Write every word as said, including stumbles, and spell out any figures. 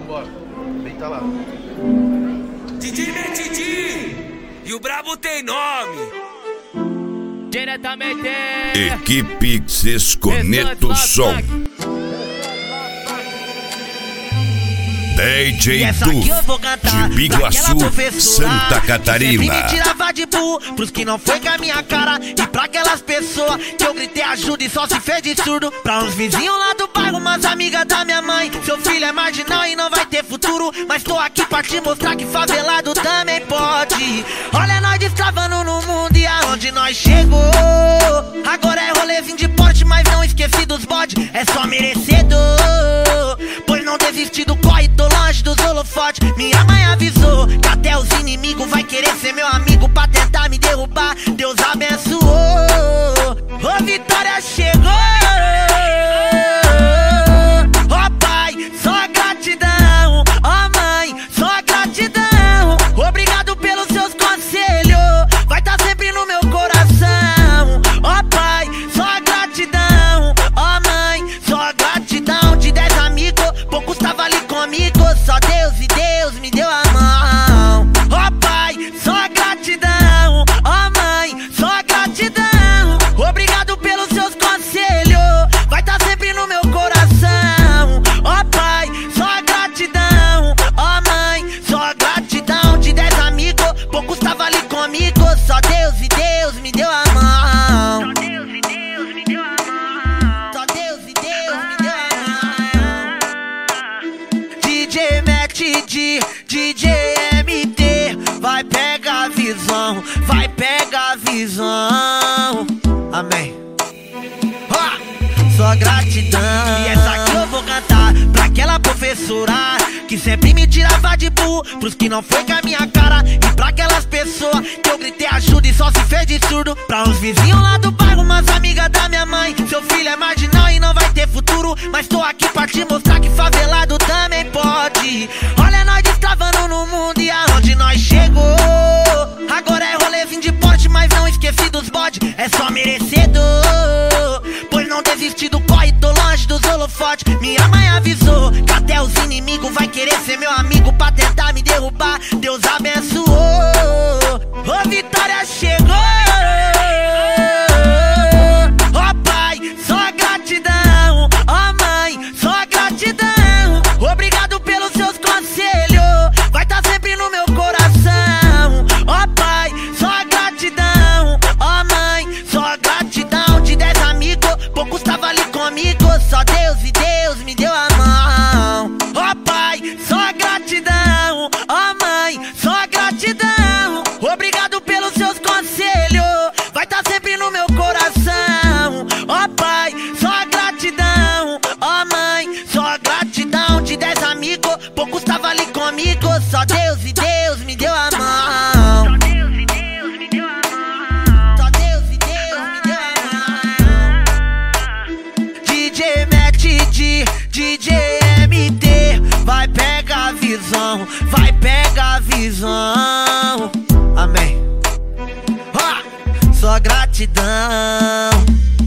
Vambora. Vem, tá lá. Didi Didi e o brabo tem nome. Diretamente Equipe Desconecta o Som. D J Du, de Biguaçu, Santa Catarina. Que sempre me tirava de burro pros que não foi com a minha cara. E pra aquelas pessoas que eu gritei ajuda e só se fez de surdo. Pra uns vizinhos lá do bairro, umas amigas da minha mãe. Seu filho é marginal e não vai ter futuro, mas tô aqui pra te mostrar que favelado também pode. Olha nós destravando no mundo e aonde nós chegou. Agora é rolezinho de porte, mas não esqueci dos bode. É só merecedor, pois não desisti do corre, tô longe dos holofotes. Minha mãe avisou que até os inimigos vai querer ser meu amigo pra tentar me derrubar. Deus abençoou, ô vitória chegou. Ó pai, só gratidão. Ó mãe, só gratidão. Obrigado pelos seus conselhos, vai tá sempre no meu coração. Ó pai, só gratidão. Ó mãe, só gratidão. De dez amigos, poucos tava ali comigo. Só Deus e Deus me deu a mão. Ó pai, só gratidão. Ó mãe, só gratidão. Obrigado pelos seus conselhos, vai tá sempre no meu coração. Ó pai, só gratidão. Ó mãe, só gratidão. De dez amigos, poucos tava ali comigo. Só Deus e Deus me deu a mão. Só Deus e Deus me deu a mão. Só Deus e Deus me deu a mão. D J Matt D, D J M T, vai pegar a visão, vai pegar a visão. Amém. Ah, só gratidão. E essa aqui eu vou cantar pra aquela professora que sempre me tirava de burro pros que não foi com a minha cara. E pra aquelas pessoas que eu gritei ajuda e só se fez de surdo. Pra uns vizinhos lá do bairro, umas amigas da minha mãe. Seu filho é marginal e não vai ter futuro, mas tô aqui pra te mostrar que favelado também pode. Olha nós destravando no mundo e aonde nós chegou. Agora é rolezinho de porte, mas não esqueci dos bode. É só merecedor, pois não desisti do corre, tô longe dos holofotes. Minha mãe avisou que até os inimigos vai querer ser meu amigo pra tentar me derrubar. Deus abençoou, ô vitória chegou. Ó pai, só gratidão. Ó mãe, só gratidão. Obrigado pelos seus conselhos, vai tá sempre no meu coração. Ó pai, só gratidão. Ó mãe, só gratidão. De dez amigos, poucos tava ali comigo. Só Deus e Deus me deu a mão. Ó pai, só gratidão. Ó mãe, só gratidão. Obrigado pelos seus conselhos, vai tá sempre no meu coração. Ó pai, só gratidão. Ó mãe, só gratidão. De dez amigos, poucos tava ali comigo. Só Deus e Deus me deu a mão. Só Deus e Deus me deu a mão. Só Deus e Deus me deu a mão. D J Matt D, D J M T, vai pegar a visão, vai pegar a visão. Amém. Ah, só gratidão.